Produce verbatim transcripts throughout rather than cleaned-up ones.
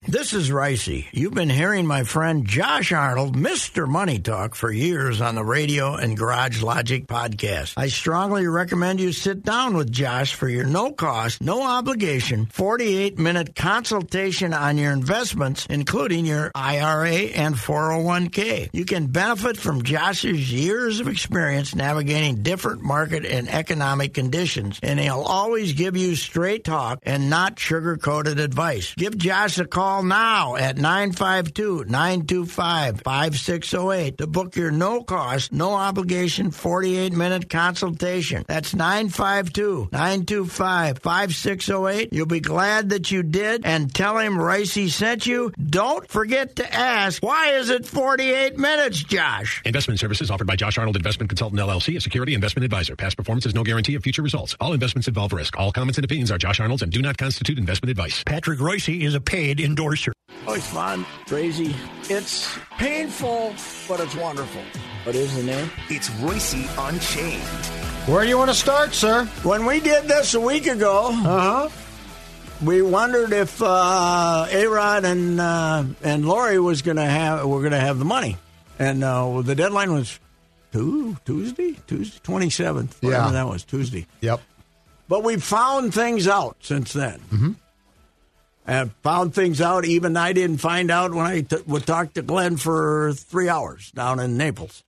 This is Ricey. You've been hearing my friend Josh Arnold, Mister Money Talk, for years on the Radio and Garage Logic podcast. I strongly recommend you sit down with Josh for your no-cost, no-obligation, forty-eight minute consultation on your investments, including your I R A and four oh one k. You can benefit from Josh's years of experience navigating different market and economic conditions, and he'll always give you straight talk and not sugar-coated advice. Give Josh a call now at nine five two, nine two five, five six zero eight to book your no-cost, no-obligation forty-eight minute consultation. That's nine five two, nine two five, five six zero eight. You'll be glad that you did, and tell him Ricey sent you. Don't forget to ask, why is it forty-eight minutes, Josh? Investment services offered by Josh Arnold Investment Consultant, L L C, a security investment advisor. Past performance is no guarantee of future results. All investments involve risk. All comments and opinions are Josh Arnold's and do not constitute investment advice. Patrick Ricey is a paid endorser. Oh, it's fun, crazy. It's painful, but it's wonderful. What is the name? It's Ricey Unchained. Where do you want to start, sir? When we did this a week ago, Uh-huh. we wondered if uh, A-Rod and uh, and Lori was going to have were going to have the money, and uh, the deadline was two, Tuesday, Tuesday, twenty-seventh. Whatever Yeah. that was, Tuesday. Yep. But we found things out since then. Mm-hmm. And found things out even I didn't find out when I t- would talk to Glenn for three hours down in Naples.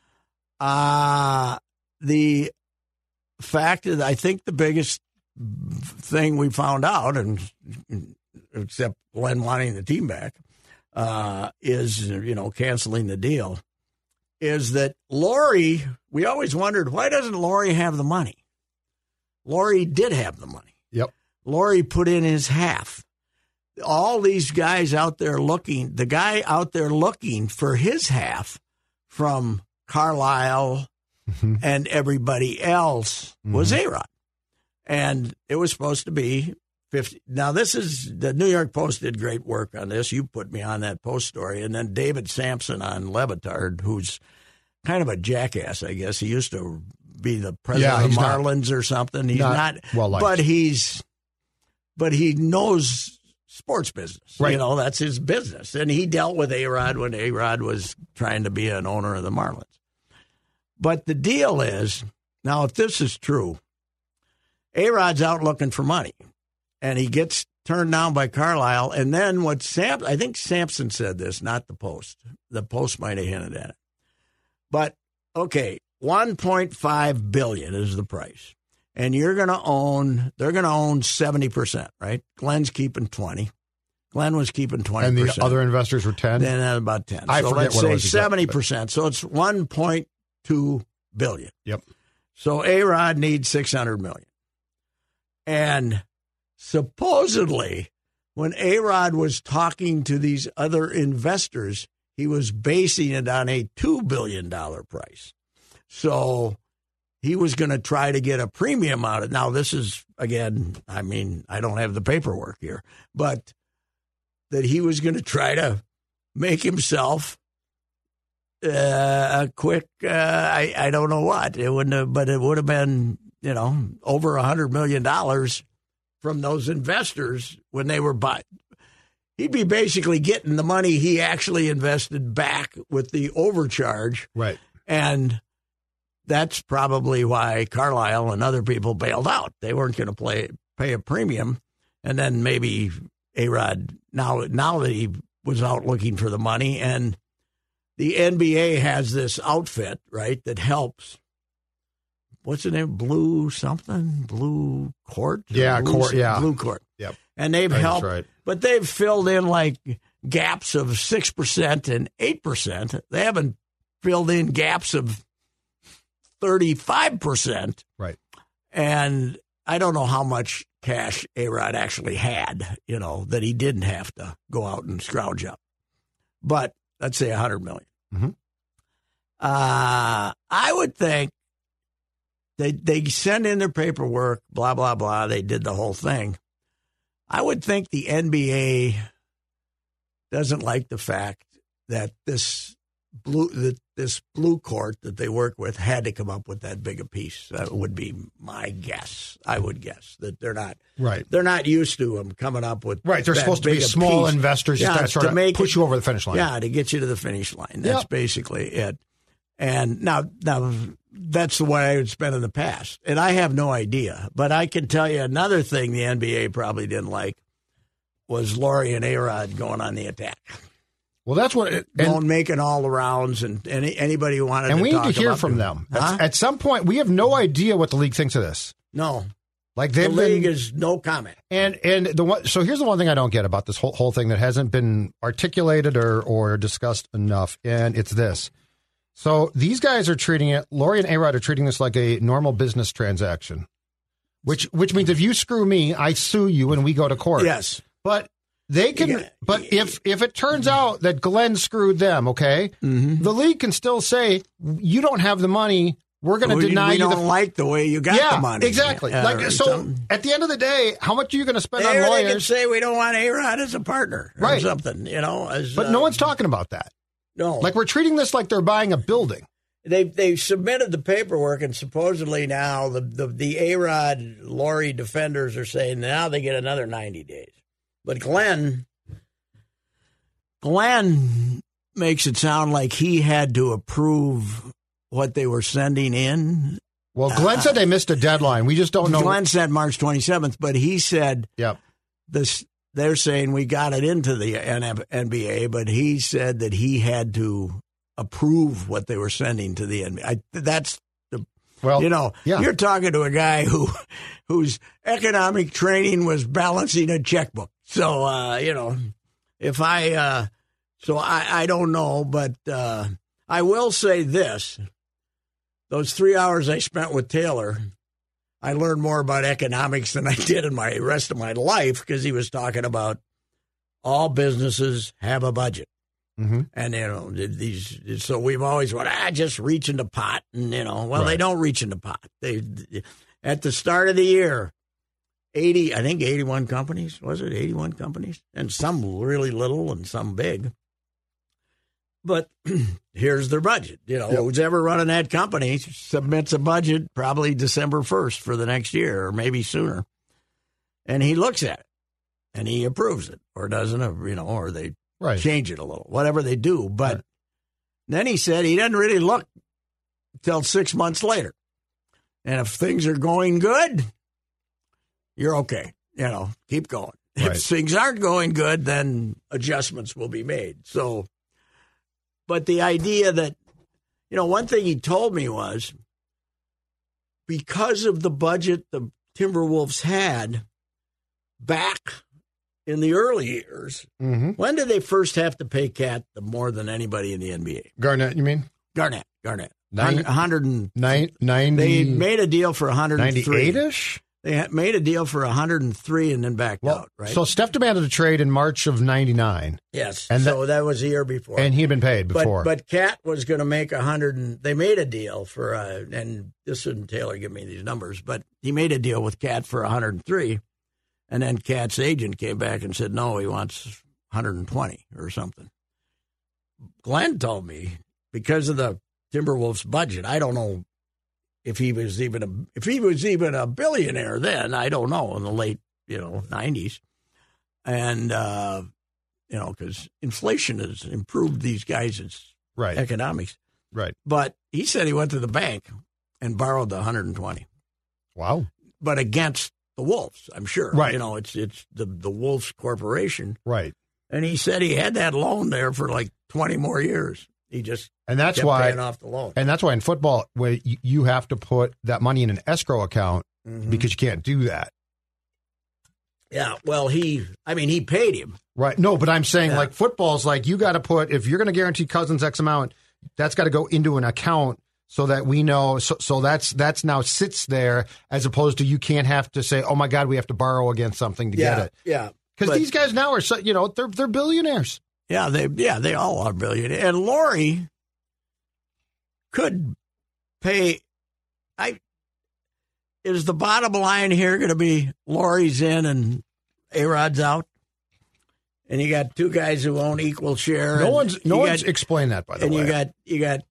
Uh, the fact that I think the biggest thing we found out, and except Glenn wanting the team back, uh, is, you know, canceling the deal, is that Lori, we always wondered, why doesn't Lori have the money? Lori did have the money. Yep. Lori put in his half. All these guys out there looking, the guy out there looking for his half from Carlisle Mm-hmm. and everybody else was Mm-hmm. A-Rod. And it was supposed to be fifty. Now, this is, the New York Post did great work on this. You put me on that Post story. And then David Sampson on Levitard, who's kind of a jackass, I guess. He used to be the president Yeah, of the he's not- Marlins or something. He's not not, well-liked. but he's, but he knows sports business. Right. You know, that's his business. And he dealt with A-Rod when A-Rod was trying to be an owner of the Marlins. But the deal is, now if this is true, A-Rod's out looking for money, and he gets turned down by Carlisle. And then what Sam, I think Sampson said this, not the Post. The Post might have hinted at it. But, okay, one point five billion dollars is the price. And you're going to own, they're going to own seventy percent, right? Glenn's keeping twenty. Glenn was keeping twenty percent. And the other investors were ten? Then about ten. I so forget let's what it say was exactly, seventy percent. So it's one point two billion dollars. Yep. So A-Rod needs six hundred million dollars. And supposedly, when A-Rod was talking to these other investors, he was basing it on a two billion dollars price. So he was going to try to get a premium out of it. Now, this is, again, I mean, I don't have the paperwork here, but that he was going to try to make himself uh, a quick, uh, I, I don't know what. It wouldn't have, but it would have been, you know, over one hundred million dollars from those investors when they were buying. He'd be basically getting the money he actually invested back with the overcharge. Right. And that's probably why Carlisle and other people bailed out. They weren't going to play pay a premium. And then maybe A-Rod, now, now that he was out looking for the money, and the N B A has this outfit, right, that helps. What's the name? Blue something? Blue Court? Yeah, Blue, Court, yeah. Blue Court. Yep. And they've That's helped, right. but they've filled in like gaps of six percent and eight percent. They haven't filled in gaps of thirty-five percent. Right. And I don't know how much cash A-Rod actually had, you know, that he didn't have to go out and scrounge up. But let's say one hundred million dollars. Mm-hmm. Uh, I would think they they send in their paperwork, blah, blah, blah. They did the whole thing. I would think the N B A doesn't like the fact that this blue that this blue court that they work with had to come up with that big a piece. That would be my guess. I would guess that they're not right. They're not used to them coming up with right. They're supposed to be small piece. investors yeah, that sort to of make push it, you over the finish line. Yeah, to get you to the finish line. That's yep. basically it. And now, now that's the way it's been in the past. And I have no idea. But I can tell you another thing the N B A probably didn't like was Laurie and A-Rod going on the attack. Well, that's what it, and, going making all the rounds, and any, anybody who wanted and to we talk need to hear about from them. them. Huh? At, at some point, we have no idea what the league thinks of this. No, like the league been, is no comment. And and the one, so here's the one thing I don't get about this whole whole thing that hasn't been articulated or or discussed enough, and it's this. So these guys are treating it. Laurie and A-Rod are treating this like a normal business transaction, which which means if you screw me, I sue you and we go to court. Yes, but. They can, yeah. but if if it turns out that Glenn screwed them, okay, mm-hmm. the league can still say you don't have the money. We're going to we, deny we you. Don't the like the way you got yeah, the money. Exactly. Uh, like so, something. At the end of the day, how much are you going to spend there on lawyers? They can say we don't want A-Rod as a partner, or right? Something, you know. As, but uh, no one's talking about that. No, like we're treating this like they're buying a building. They they submitted the paperwork, and supposedly now the the, the A-Rod Laurie defenders are saying now they get another ninety days, but Glenn. Glenn makes it sound like he had to approve what they were sending in. Well, Glenn uh, said they missed a deadline. We just don't know. Glenn said March twenty-seventh, but he said yep. this. They're saying we got it into the N B A, but he said that he had to approve what they were sending to the N B A. I, that's the well, you know, yeah. You're talking to a guy who whose economic training was balancing a checkbook. So uh, you know, if I. Uh, So I, I don't know, but uh, I will say this. Those three hours I spent with Taylor, I learned more about economics than I did in my rest of my life because he was talking about all businesses have a budget. Mm-hmm. And, you know, these. So we've always went, ah, just reach in the pot. And, you know, well, right. They don't reach in the pot. They At the start of the year, eighty, I think eighty-one companies, was it? eighty-one companies? And some really little and some big. But here's their budget. You know, yep. Who's ever running that company submits a budget probably December first for the next year or maybe sooner. And he looks at it and he approves it or doesn't, you know, or they right. change it a little, whatever they do. But right. then he said he doesn't really look until six months later. And if things are going good, you're okay. You know, keep going. Right. If things aren't going good, then adjustments will be made. So. But the idea that, you know, one thing he told me was because of the budget the Timberwolves had back in the early years, mm-hmm. when did they first have to pay Cat the more than anybody in the N B A? Garnett, you mean? Garnett, Garnett. Nine, one hundred and, nine, ninety, they made a deal for one hundred three. ninety-eight-ish? They had made a deal for one hundred three and then backed well, out, right? So Steph demanded a trade in March of ninety-nine. Yes, and so that, that was the year before. And he'd been paid before. But, but Cat was going to make one hundred, and they made a deal for, uh, and this isn't Taylor give me these numbers, but he made a deal with Cat for one hundred three, and then Cat's agent came back and said, no, he wants one hundred twenty or something. Glenn told me, because of the Timberwolves budget, I don't know, If he was even a if he was even a billionaire then, I don't know, in the late you know nineties, and uh, you know because inflation has improved these guys' right. economics, right? But he said he went to the bank and borrowed the one hundred twenty. Wow! But against the Wolves, I'm sure. Right. You know, it's it's the the Wolves Corporation. Right. And he said he had that loan there for like twenty more years. He just and that's kept why paying off the loan. And that's why in football, where you, you have to put that money in an escrow account mm-hmm. because you can't do that. Yeah, well, he, I mean, he paid him. Right. No, but I'm saying yeah. like football's like you got to put, if you're going to guarantee Cousins X amount, that's got to go into an account so that we know. So, so that's that's now sits there as opposed to you can't have to say, oh my God, we have to borrow against something to yeah, get it. Yeah. Because these guys now are, so, you know, they're they're billionaires. Yeah, they yeah they all are billionaires. And Laurie could pay. I is the bottom line here going to be Laurie's in and A-Rod's out, and you got two guys who own equal share. No and one's no one's got, explained that by the and way. And you got you got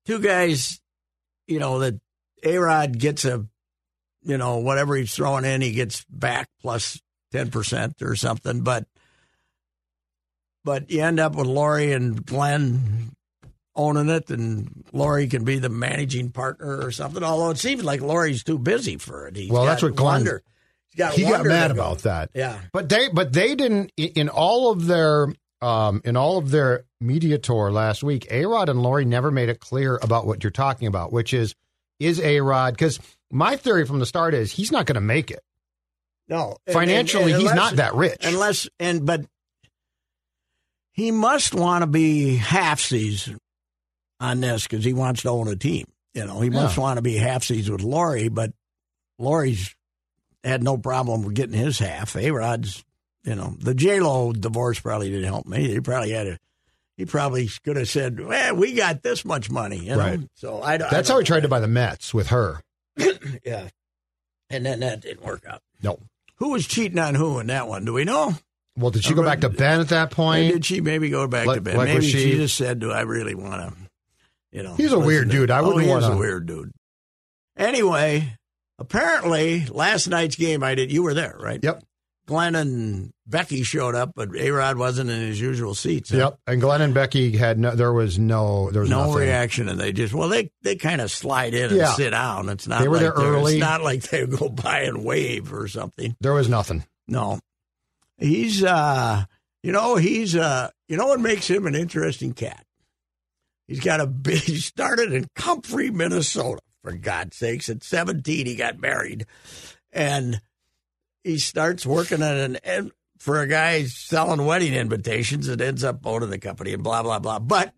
two guys, you know, that A-Rod gets a, you know, whatever he's throwing in, he gets back plus ten percent or something. But but you end up with Laurie and Glenn owning it, and Laurie can be the managing partner or something, although it seems like Laurie's too busy for it. He's well, that's what Glenn... Wonder. He's got he got mad go. about that. Yeah. But they but they didn't, in all of their um, in all of their media tour last week, A-Rod and Laurie never made it clear about what you're talking about, which is, is A-Rod, because my theory from the start is he's not going to make it. No. Financially, and, and, and he's unless, not that rich. Unless, and but he must want to be halfsies on this because he wants to own a team. You know, he must yeah. want to be halfsies with Laurie, but Laurie's had no problem with getting his half. A-Rod's, you know, the J-Lo divorce probably didn't help me. He probably had a, he probably could have said, well, we got this much money. You know? Right. So I, That's I don't how he know. tried to buy the Mets with her. Yeah. And then that didn't work out. No. Who was cheating on who in that one? Do we know? Well, did she go back to Ben at that Or point? did she maybe go back Like- to Ben? like Maybe was she, she- just said, do I really want to, you know. He's a listen weird to- dude. I oh, wouldn't he want is to. a weird dude. Anyway, apparently, last night's game, I did. You were there, right? Yep. Glenn and Becky showed up, but A-Rod wasn't in his usual seats. huh? Yep. And Glenn and Becky had no, there was no, there was No nothing. reaction, and they just well, they they kind of slide in and Yeah. sit down. It's not They were like there they're- early. It's not like they go by and wave or something. There was nothing. No, he's uh, you know, he's uh, you know what makes him an interesting cat? He's got a big. He started in Comfrey, Minnesota. For God's sakes, at seventeen, he got married, and he starts working at an and for a guy selling wedding invitations. It ends up owning the company and blah blah blah. But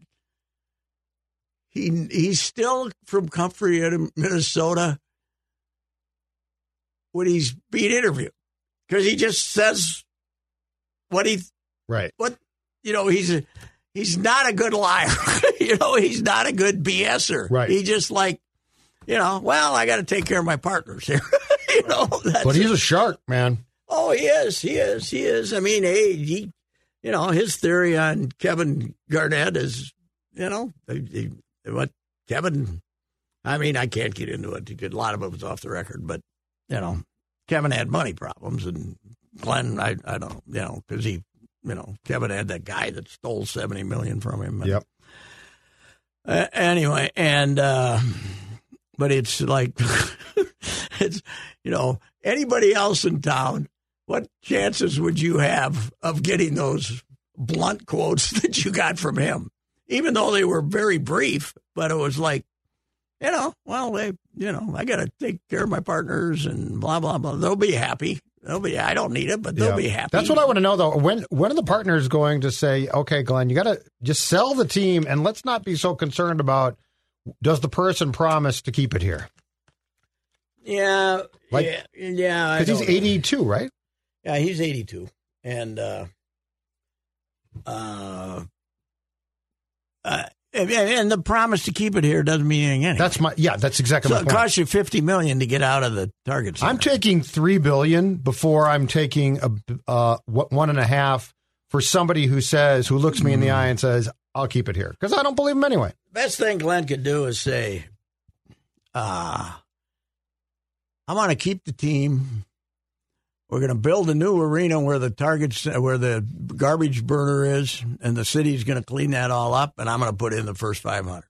he he's still from Comfrey, Minnesota, when he's being interviewed, because he just says what he Right. what you know. He's a, he's not a good liar. You know, he's not a good BSer. Right. He just like. You know, well, I got to take care of my partners here. you know, that's But he's it. a shark, man. Oh, he is. He is. He is. I mean, hey, he, you know, his theory on Kevin Garnett is, you know, he, he, what Kevin. I mean, I can't get into it because a lot of it was off the record, but you know, Kevin had money problems, and Glenn, I, I don't, you know, because he, you know, Kevin had that guy that stole seventy million from him. And, Yep. Uh, anyway, and. uh But it's like, it's, you know, anybody else in town, what chances would you have of getting those blunt quotes that you got from him? Even though they were very brief, but it was like, you know, well, they, you know, I got to take care of my partners and blah, blah, blah. They'll be happy. They'll be, I don't need it, but they'll Yeah. be happy. That's what I want to know, though. When when are the partners going to say, okay, Glenn, you got to just sell the team and let's not be so concerned about does the person promise to keep it here? Yeah. Like- yeah. Yeah. I Because he's don't know. eighty-two, right? Yeah, he's eighty-two. And, uh, uh, uh, and, and the promise to keep it here doesn't mean anything anyway. That's my yeah. That's exactly So my it point. costs you fifty million dollars to get out of the Target Center. I'm taking three billion before I'm taking a uh, one and a half for somebody who says who looks me in the eye and says I'll keep it here because I don't believe him anyway. Best thing Glenn could do is say, uh, I want to keep the team. We're going to build a new arena where the targets, where the garbage burner is, and the city's going to clean that all up, and I'm going to put in the first five hundred.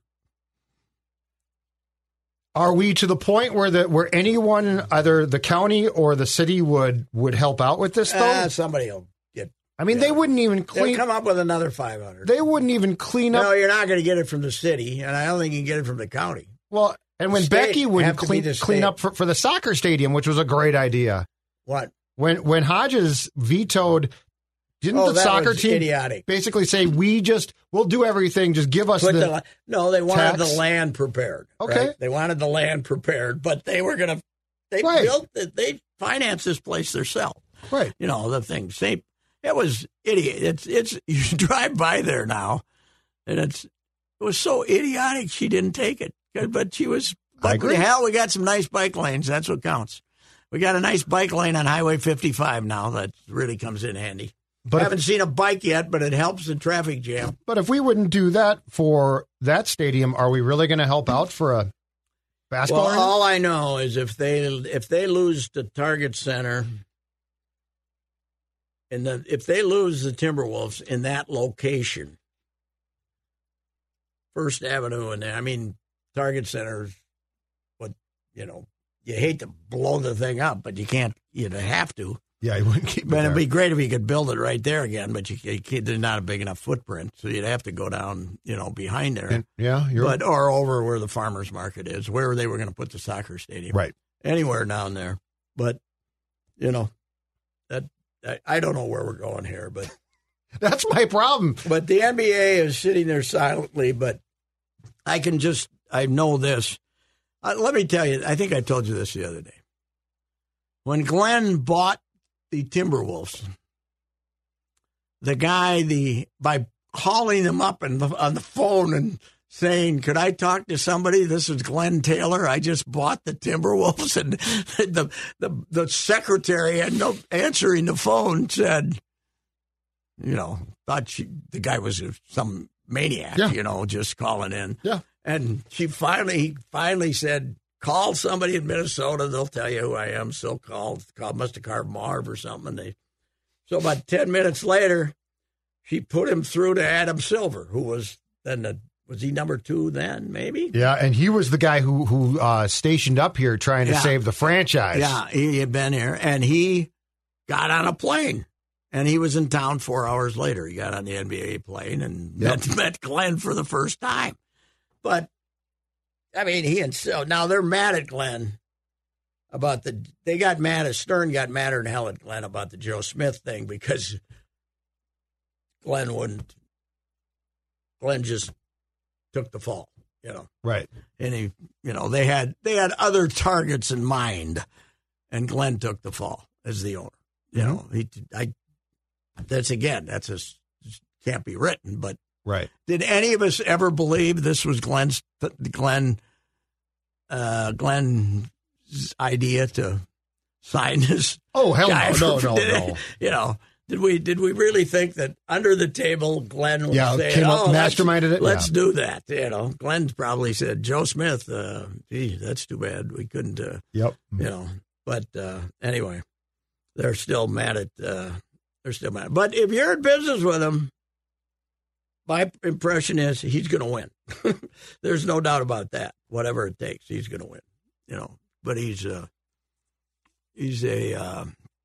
Are we to the point where the where anyone, either the county or the city, would would help out with this though? Uh, somebody will get. I mean, yeah. they wouldn't even They'll clean. come up with another five hundred. They wouldn't even clean up. No, you're not going to get it from the city, and I don't think you can get it from the county. Well, and when State. Becky wouldn't Have to be clean the clean state. up for, for the soccer stadium, which was a great idea. What? When when Hodges vetoed, didn't Oh, the that soccer was team idiotic. basically say we just we'll do everything, just give us Put the, the, no, they wanted tax? the land prepared. Okay. right? They wanted the land prepared, but they were going to, they Right. built, it, they financed this place themselves. right. You know, the things. They, it was idiot. It's, it's, you drive by there now, and it's, it was so idiotic she didn't take it. But she was, I but agree. hell, we got some nice bike lanes. That's what counts. We got a nice bike lane on Highway fifty-five now that really comes in handy. But Haven't if, seen a bike yet, but it helps the traffic jam. but if we wouldn't do that for that stadium, are we really going to help out for a basketball Well, arena? all I know is if they if they lose the Target Center, and the, if they lose the Timberwolves in that location, First Avenue, and I mean Target Center, what you know, you hate to blow the thing up, but you can't. You have to. Yeah, you wouldn't keep it But there. it'd be great if you could build it right there again, but you, you can't, there's not a big enough footprint, so you'd have to go down, you know, behind there. And- yeah, you're but or over where the farmers market is, where they were going to put the soccer stadium, right. anywhere down there. But you know, that I, I don't know where we're going here, but That's my problem. but the N B A is sitting there silently. But I can just I know this. Uh, let me tell you, I think I told you this the other day. When Glenn bought the Timberwolves, the guy the by calling them up and on the phone and saying, "Could I talk to somebody? This is Glenn Taylor. I just bought the Timberwolves." And the the the secretary and no answering the phone said, you know, thought she, the guy was some maniac, Yeah. you know, just calling in. Yeah. And she finally he finally said, "Call somebody in Minnesota. They'll tell you who I am." So called, called must have called Marv or something. And they, so about ten minutes later, she put him through to Adam Silver, who was then the, was he number two then, maybe? Yeah, and he was the guy who who uh, stationed up here trying to Yeah. save the franchise. Yeah, he had been here, and he got on a plane, and he was in town four hours later. He got on the N B A plane and Yep. met, met Glenn for the first time. But, I mean, he and so now they're mad at Glenn about the, they got mad at, Stern got madder than hell at Glenn about the Joe Smith thing because Glenn wouldn't, Glenn just took the fall, you know. Right. And he, you know, they had they had other targets in mind, and Glenn took the fall as the owner. You know, he, I, that's again, that's just can't be written. But Right. did any of us ever believe this was Glenn's Glenn, uh, Glenn's idea to sign this? Oh, hell guy no, for- no, no, did no. it- you know. Did we did we really think that under the table Glenn was Yeah, saying, came up, "Oh, let's- masterminded it? Let's Yeah. do that." You know, Glenn probably said, "Joe Smith, uh, gee, that's too bad. We couldn't." Uh, Yep. you know, but uh, anyway, they're still mad at. Uh, they're still mad. But if you're in business with him, my impression is he's going to win. There's no doubt about that. Whatever it takes, he's going to win. You know, but he's uh, he's a. Uh,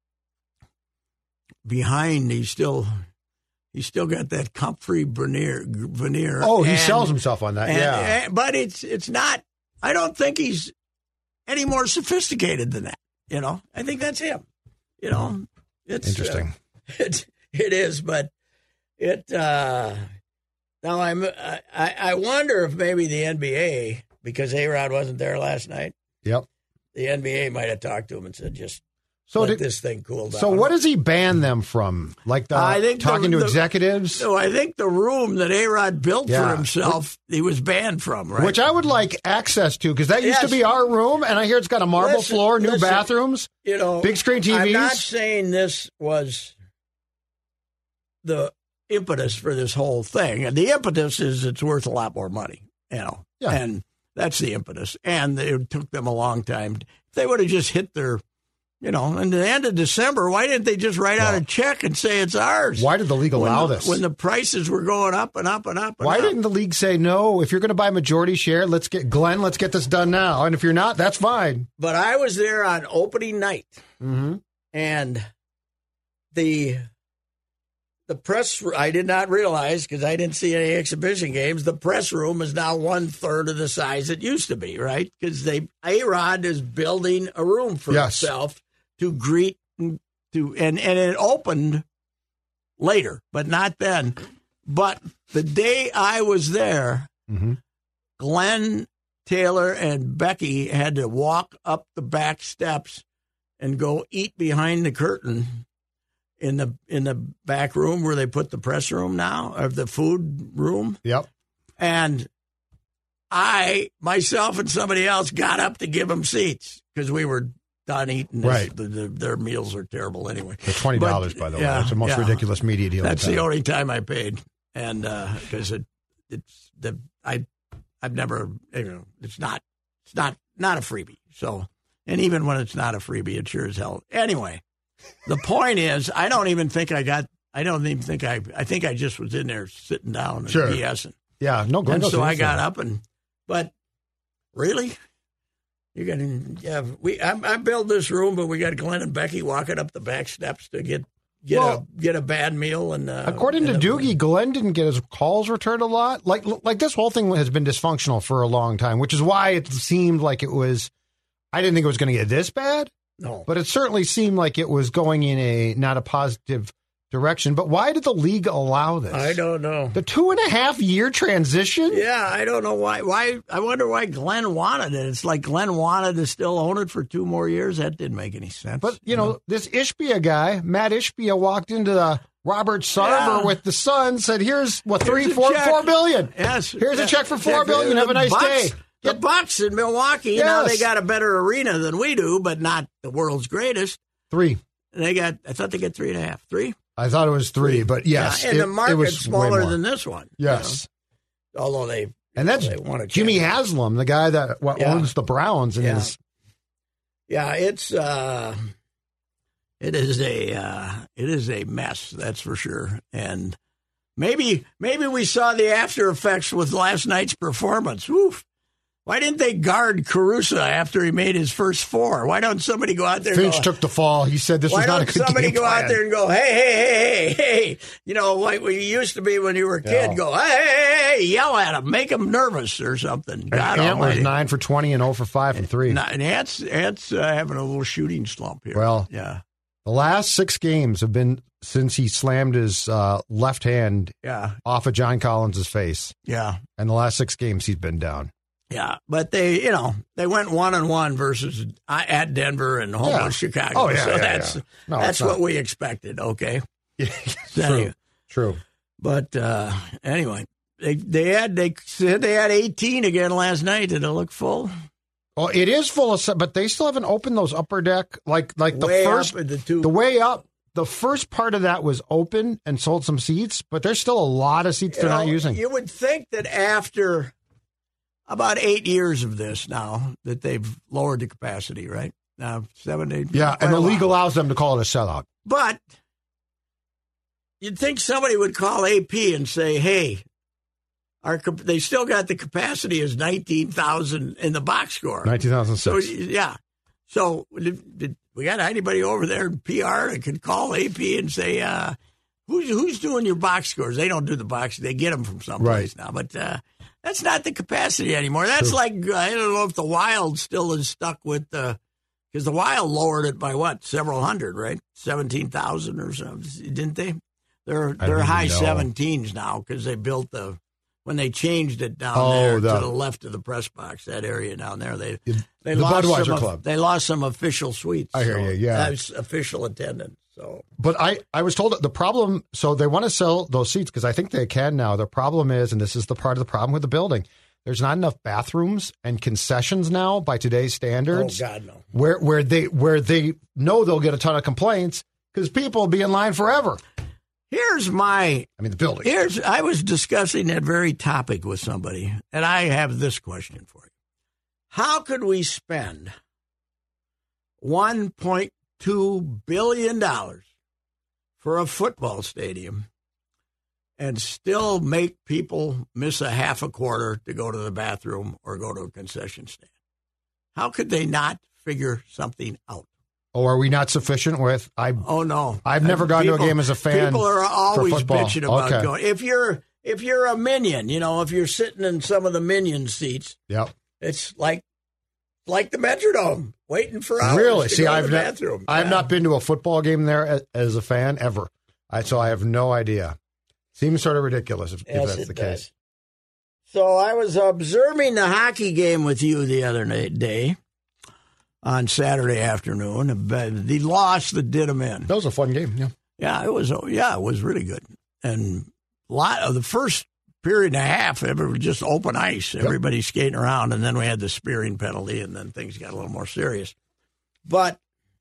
Behind, he's still he's still got that comfrey veneer. veneer Oh, he and- sells himself on that. and- yeah. and- but it's it's not. I don't think he's any more sophisticated than that. You know, I think that's him. You know, it's Interesting. Uh, it it is, but it. Uh, now I'm. I I wonder if maybe the N B A, because A-Rod wasn't there last night, Yep. the N B A might have talked to him and said, just So let did, this thing cool down. so what does he ban them from? Like the I think the- talking to the- executives? So I think the room that A-Rod built Yeah. for himself, he was banned from, right? Which I would like access to, because that used to Yes. be our room, and I hear it's got a marble Listen- floor, new listen. bathrooms. you know, big screen T Vs. I'm not saying this was the impetus for this whole thing. And the impetus is it's worth a lot more money, you know. Yeah. And that's the impetus. And it took them a long time. If they would have just hit their, you know, and the end of December, why didn't they just write out Well, a check and say it's ours? Why did the league When allow the- this? When the prices were going up and up and up and Why up. didn't the league say, no, if you're going to buy majority share, let's get Glenn, let's get this done now. And if you're not, that's fine. But I was there on opening night. Mm-hmm. And the the press, I did not realize because I didn't see any exhibition games. The press room is now one third of the size it used to be, right? Because they A-Rod is building a room for Yes. himself to greet to, and and it opened later, but not then. But the day I was there, Mm-hmm. Glenn Taylor and Becky had to walk up the back steps and go eat behind the curtain in the in the back room where they put the press room now, or the food room. Yep. And I, myself and somebody else got up to give them seats because we were done eating this, Right. the, the, their meals are terrible anyway. They're twenty dollars, But, by the yeah, way. It's the most yeah. ridiculous media deal. That's in the town. only time I paid, and because it, it's the I, I've never, you know, it's not, it's not, not a freebie. So, and even when it's not a freebie, it sure as hell. Anyway, the point is, I don't even think I got. I don't even think I. I think I just was in there sitting down and Sure. BSing. Yeah, no, Glenn And goes so in I for got it. up and, but really, you got to yeah. We I, I built this room, but we got Glenn and Becky walking up the back steps to get get Well, a get a bad meal. And uh, According to and a- Doogie, Glenn didn't get his calls returned a lot. Like, like this whole thing has been dysfunctional for a long time, which is why it seemed like it was. I didn't think it was going to get this bad, no, but it certainly seemed like it was going in a not a positive direction. But why did the league allow this? I don't know. The two and a half year transition. Yeah, I don't know why. Why I wonder why Glenn wanted it. It's like Glenn wanted to still own it for two more years. That didn't make any sense. But, you know, this Ishbia guy, Matt Ishbia, walked into the Robert Sarver Yeah. with the Sun, said, here's, what, three, Here's a four, check. four billion. Yes, Here's yeah. a check for four Check. billion. Have a The nice Bucks- day. The Get- Bucks in Milwaukee, now Yes. they got a better arena than we do, but not the world's greatest. Three. And they got, I thought they got three and a half. Three? I thought it was three, but yes. Yeah, and it, the market's it was way smaller more. than this one. you Yes. know, although they, And that's they want to Jimmy Haslam, the guy that what, Yeah. owns the Browns. And Yeah. is, Yeah, it's uh, it is a uh, it is a mess, that's for sure. And maybe maybe we saw the after effects with last night's performance. Woof. Why didn't they guard Caruso after he made his first four? Why don't somebody go out there? Finch and go, took the fall. He said this Why was not a don't good somebody game go plan. out there and go, hey, hey, hey, hey, hey, you know, like we used to be when you were a kid, Yeah. go, hey, hey, hey, hey, yell at him, make him nervous or something. And God Ant was almighty. nine for twenty and zero for five and three. Not- And Ant's, Ant's uh, having a little shooting slump here. Well, yeah, The last six games have been since he slammed his uh, left hand yeah, off of John Collins' face. yeah. And the last six games he's been down. Yeah, but they, you know, they went one and one versus uh, at Denver and home Yeah. with Chicago. Oh, yeah, so yeah, that's yeah. No, that's it's not. what we expected. Okay, Yeah, So true. anyway, True. but uh, anyway, they they had they said they had eighteen again last night. Did it look full? Well, it is full of, se- but they still haven't opened those upper deck. Like, like the Way first, up at the two. the way up, the first part of that was open and sold some seats, but there's still a lot of seats You they're know, not using. You would think that after about eight years of this now that they've lowered the capacity, right? Now seven, eight. Yeah, quite and the a league while. allows them to call it a sellout. But you'd think somebody would call A P and say, "Hey, our cap- they still got the capacity as nineteen thousand in the box score." nineteen thousand So six. yeah, so did, did we got anybody over there in P R that could call A P and say, uh, "Who's who's doing your box scores?" They don't do the box; they get them from someplace now. But uh, that's not the capacity anymore. That's True. like I don't know if the Wild still is stuck with the. Because the Wild lowered it by what, several hundred, right? Seventeen thousand or something, didn't they? They're I they're don't high know. seventeens now because they built the when they changed it down Oh, there the- to the left of the press box, that area down there. They they the lost Budweiser some of- Club. They lost some official suites. I hear so you, yeah. that's official attendance. So But I, I was told that the problem, so they want to sell those seats because I think they can now. The problem is, and this is the part of the problem with the building, there's not enough bathrooms and concessions now by today's standards. oh God no. Where where they where they know they'll get a ton of complaints because people will be in line forever. Here's my I mean, the building. Here's I was discussing that very topic with somebody, and I have this question for you: how could we spend one point two billion dollars for a football stadium and still make people miss a half a quarter to go to the bathroom or go to a concession stand? How could they not figure something out? Oh, are we not sufficient with? I Oh no, I've never gone to a game as a fan People are always for football. bitching about Okay. going. If you're if you're a minion, you know, if you're sitting in some of the minion seats, Yep. it's like like the Metrodome, waiting for hours. Really? to See, go to I've the not, bathroom. I've Yeah. not been to a football game there as, as a fan ever. I, so I have no idea. Seems sort of ridiculous if, if Yes, that's it the does. case. So I was observing the hockey game with you the other na- day on Saturday afternoon. The loss that did them in. That was a fun game. Yeah. Yeah, it was. Yeah, it was really good. And a lot of the first period and a half, it was just open ice. Everybody skating around, and then we had the spearing penalty, and then things got a little more serious. But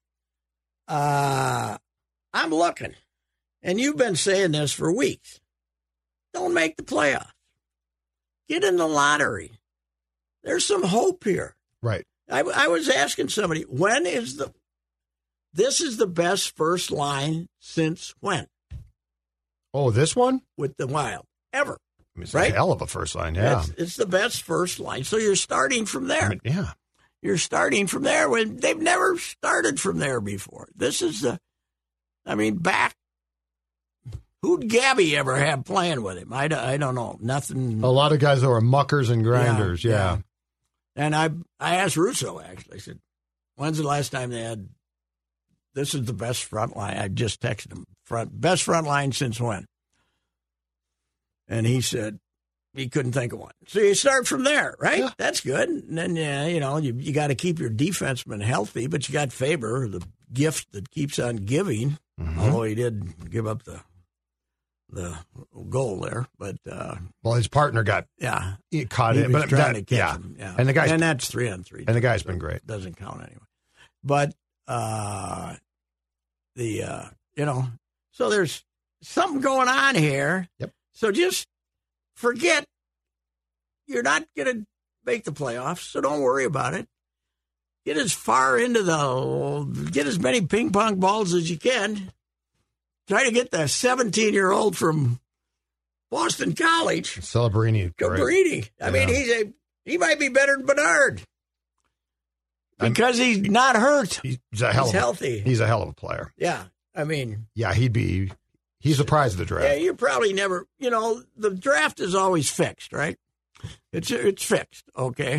uh, I'm looking, and you've been saying this for weeks. Don't make the playoffs. Get in the lottery. There's some hope here. Right. I, I was asking somebody, when is the this is the best first line since when? Oh, this one? With the Wild. Ever. I mean, it's right? a hell of a first line, yeah. It's, it's the best first line. So you're starting from there. I mean, yeah. You're starting from there when they've never started from there before. This is the, I mean, back. Who'd Gabby ever have playing with him? I, I don't know. Nothing. A lot of guys that were muckers and grinders, yeah. yeah. yeah. And I I asked Russo, actually. I said, when's the last time they had, this is the best front line. I just texted him, front best front line since when? And he said he couldn't think of one. So you start from there, right? Yeah. That's good. And then, yeah, you know, you, you got to keep your defensemen healthy, but you got Faber, the gift that keeps on giving, mm-hmm. although he did give up the the goal there, but uh, well, his partner got yeah he caught he it, was but trying that, to catch yeah. him, yeah, and the guys and that's three on three, and the guy's so been great. Doesn't count anyway, but uh, the uh, you know, so there's something going on here. Yep. So just forget you're not going to make the playoffs, so don't worry about it. Get as far into the get as many ping pong balls as you can. Try to get the seventeen-year-old from Boston College, Celebrini. Cabrini. I yeah. mean, he's a he might be better than Bernard because I'm, he's not hurt. He's a hell. He's of a, healthy. He's a hell of a player. Yeah, I mean, yeah, he'd be. He's the prize of the draft. Yeah, you probably never. You know, the draft is always fixed, right? It's it's fixed. Okay.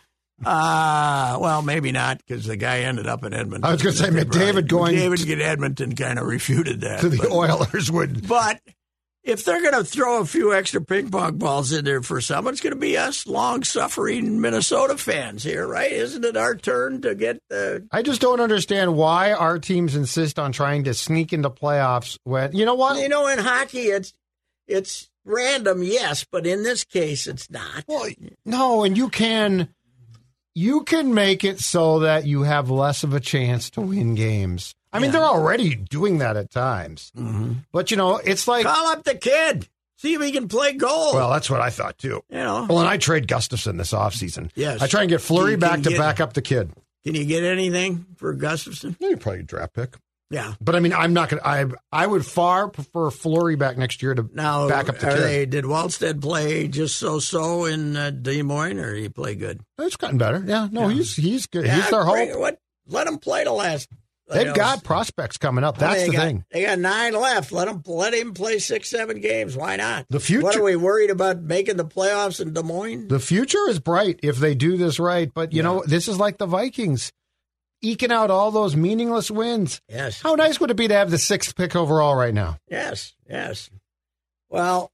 Uh, well, maybe not because the guy ended up in Edmonton. I was going to say McDavid going. McDavid get Edmonton kind of refuted that to the but, Oilers would. But if they're going to throw a few extra ping pong balls in there for someone, it's going to be us long-suffering Minnesota fans here, right? Isn't it our turn to get the? I just don't understand why our teams insist on trying to sneak into playoffs when you know what? You know, in hockey, it's it's random, yes, but in this case, it's not. Well, no, and you can. You can make it so that you have less of a chance to win games. I mean, yeah. They're already doing that at times. Mm-hmm. But, you know, it's like... Call up the kid. See if he can play goal. Well, that's what I thought, too. You know. Well, and I trade Gustafson this offseason. Yes. I try and get Fleury can, can back to get, back up the kid. Can you get anything for Gustafson? Yeah, you probably a draft pick. Yeah. But, I mean, I'm not going to... I I would far prefer Fleury back next year to now, back up the are kid. They, did Wallstead play just so-so in uh, Des Moines, or he play good? It's gotten better. Yeah. No, yeah. he's he's good. Yeah, he's their bring, hope. What? Let him play the last... They've know, got prospects coming up. That's the got, thing. They got nine left. Let him let him play six, seven games. Why not? The future. What are we worried about making the playoffs in Des Moines? The future is bright if they do this right. But, you yeah. know, this is like the Vikings. Eking out all those meaningless wins. Yes. How nice would it be to have the sixth pick overall right now? Yes, yes. Well,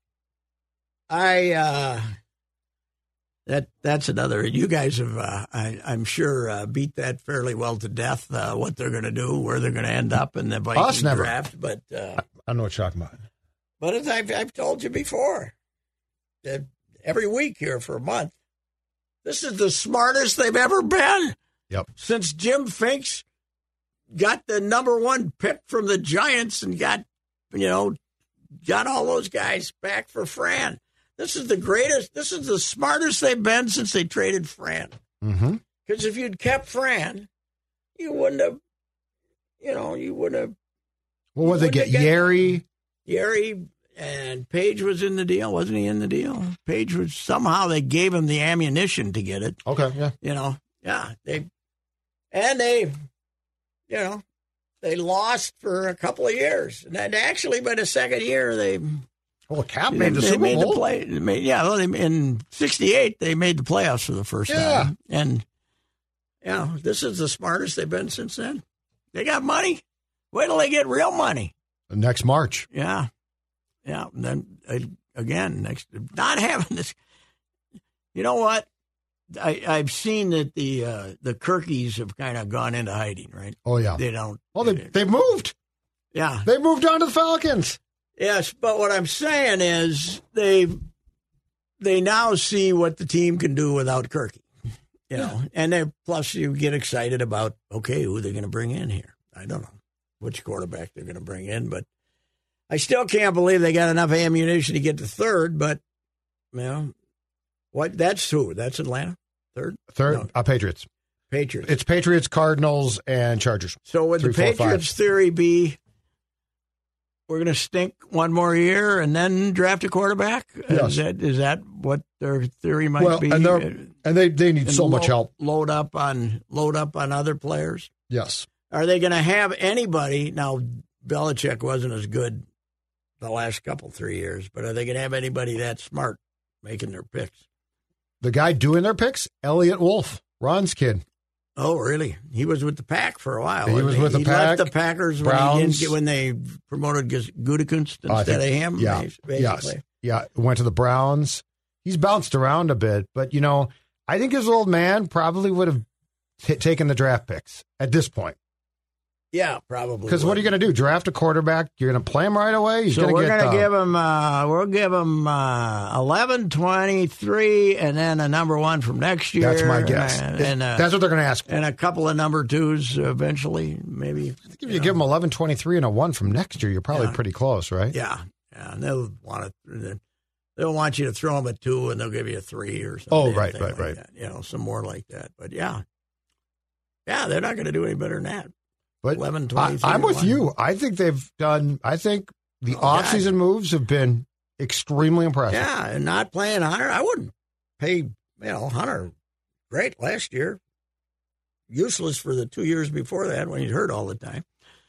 I uh, that that's another. You guys have, uh, I, I'm sure, uh, beat that fairly well to death. Uh, what they're going to do, where they're going to end up in the Vikings draft. But uh, I don't know what you're talking about. But as I've, I've told you before, that every week here for a month, this is the smartest they've ever been. Yep. Since Jim Finks got the number one pick from the Giants and got, you know, got all those guys back for Fran. This is the greatest, this is the smartest they've been since they traded Fran. Because mm-hmm. if you'd kept Fran, you wouldn't have, you know, you wouldn't have. What would they get? Yeri? Yeri and Page was in the deal. Wasn't he in the deal? Page was, somehow they gave him the ammunition to get it. Okay, yeah. You know, yeah, they. And they, you know, they lost for a couple of years. And then actually, by the second year, they... Well, Cap made the they Super made Bowl. The play, they made, yeah, well, they, in sixty-eight, they made the playoffs for the first yeah. time. And, you know, this is the smartest they've been since then. They got money. Wait till they get real money. Next March. Yeah. Yeah. And then, uh, again, next... Not having this... You know what? I, I've seen that the uh, the Kirkies have kind of gone into hiding, right? Oh, yeah. They don't. Well, they, they moved. Yeah. They moved on to the Falcons. Yes, but what I'm saying is they they now see what the team can do without Kirky. You know, and then plus you get excited about, okay, who they're going to bring in here. I don't know which quarterback they're going to bring in, but I still can't believe they got enough ammunition to get to third, but, you know, what? That's who? That's Atlanta? Third? Third, No. uh, Patriots. Patriots. It's Patriots, Cardinals, and Chargers. So would Three, the four, Patriots five. theory be we're going to stink one more year and then draft a quarterback? Yes. Is that, is that what their theory might Well, be? and, they're, and they, they need And so lo- much help. Load up on load up on other players. Yes. Are they going to have anybody now? Belichick wasn't as good the last couple three years, but are they going to have anybody that smart making their picks? The guy doing their picks, Elliott Wolf, Ron's kid. Oh, really? He was with the Pack for a while. He was with the he Pack, left the Packers when, he Browns. didn't get, when they promoted Gutekunst I instead think- of him. Yeah. basically. Yes. Yeah. Went to the Browns. He's bounced around a bit, but, you know, I think his old man probably would have t- taken the draft picks at this point. Yeah, probably. Because what are you going to do? Draft a quarterback? You're going to play him right away? He's So going to we're get. going to uh, give him. Uh, we'll give him uh, eleven, twenty-three, and then a number one from next year. That's my guess. And, and, uh, That's what they're going to ask for. and a couple of number twos eventually, maybe. If you give him eleven, twenty-three, and a one from next year, you're probably Yeah. pretty close, right? Yeah, yeah. And they'll want to. They'll want you to throw them a two, and they'll give you a three or something. Oh, right, anything right, like right. that. You know, some more like that. But yeah, yeah, they're not going to do any better than that. But eleven, I, twenty-three, I'm with one. you. I think they've done. I think the Oh, God. offseason moves have been extremely impressive. Yeah, and not playing Hunter. I wouldn't pay, you know, Hunter great last year. Useless for the two years before that when he's hurt all the time.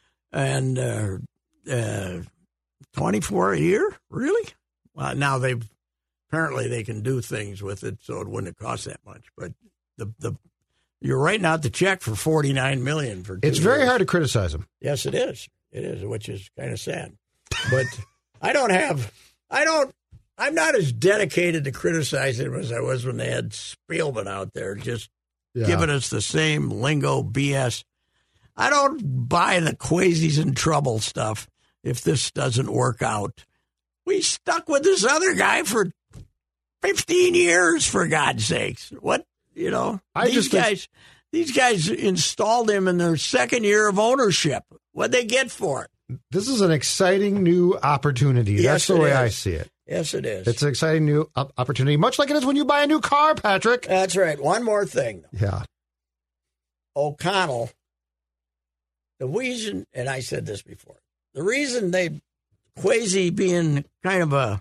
And uh, uh, twenty-four a year? Really? Well, now they've apparently they can do things with it, so it wouldn't have cost that much. But the the you're writing out the check for forty-nine million dollars for two It's very years. hard to criticize him. Yes, it is. It is, which is kind of sad. But I don't have, I don't, I'm not as dedicated to criticizing him as I was when they had Spielman out there just Yeah. giving us the same lingo B S. I don't buy the Quasies in trouble stuff if this doesn't work out. We stuck with this other guy for fifteen years, for God's sakes. What, you know, I these just think- guys, these guys installed him in their second year of ownership. What'd they get for it? This is an exciting new opportunity. Yes, That's the it way is. I see it. Yes, it is. It's an exciting new op- opportunity, much like it is when you buy a new car, Patrick. That's right. One more thing. Yeah. O'Connell, the reason, and I said this before, the reason they, Quasi being kind of a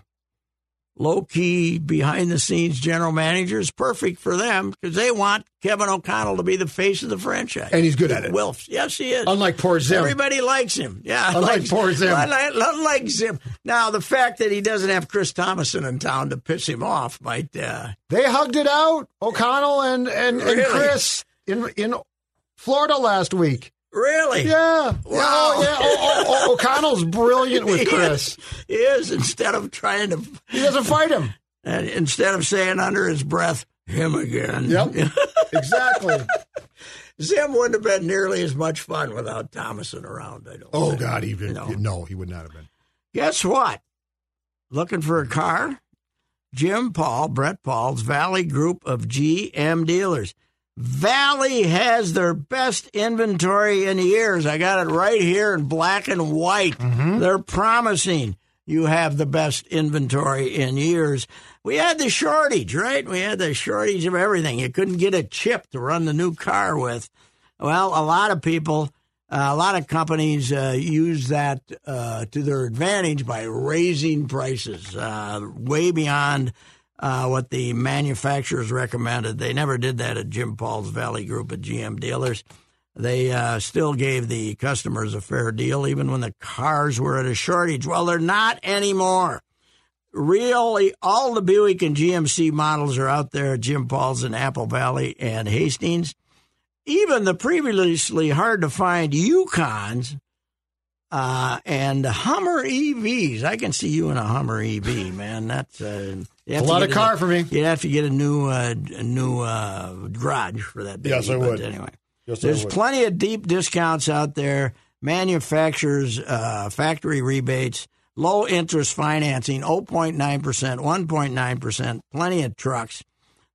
low-key, behind-the-scenes general manager is perfect for them because they want Kevin O'Connell to be the face of the franchise. And he's good at it. Wilfs. Yes, he is. Unlike poor Zim. Everybody likes him. Yeah. Unlike likes- poor Zim. Unlike, unlike Zim. Now, the fact that he doesn't have Chris Thomason in town to piss him off might... Uh, They hugged it out, O'Connell and, and, and Really? Chris in in Florida last week. really? Yeah. Wow. Yeah, oh, yeah. Oh, oh, oh, O'Connell's brilliant with He Chris. is, he is, instead of trying to... He doesn't fight him. And instead of saying under his breath, him again. Yep. Exactly. Zim wouldn't have been nearly as much fun without Thomason around, I don't Oh, think. God, even You know. no, he would not have been. Guess what? Looking for a car? Jim Paul, Brett Paul's Valley Group of G M dealers. Valley has their best inventory in years. I got it right here in black and white. They're promising you have the best inventory in years. We had the shortage, right? We had the shortage of everything. You couldn't get a chip to run the new car with. Well, a lot of people, uh, a lot of companies uh, use that uh, to their advantage by raising prices uh, way beyond uh, what the manufacturers recommended. They never did that at Jim Paul's Valley Group of G M dealers. They uh, still gave the customers a fair deal, even when the cars were at a shortage. Well, they're not anymore. Really, all the Buick and G M C models are out there at Jim Paul's in Apple Valley and Hastings. Even the previously hard-to-find Yukons uh, and Hummer E Vs. I can see you in a Hummer E V, man. That's uh, you have A to lot get of car a, for me. You'd have to get a new, uh, a new uh, garage for that. Baby. Yes, I but would. Anyway. Yes, There's plenty of deep discounts out there, manufacturers, uh, factory rebates, low interest financing, zero point nine percent, one point nine percent, plenty of trucks.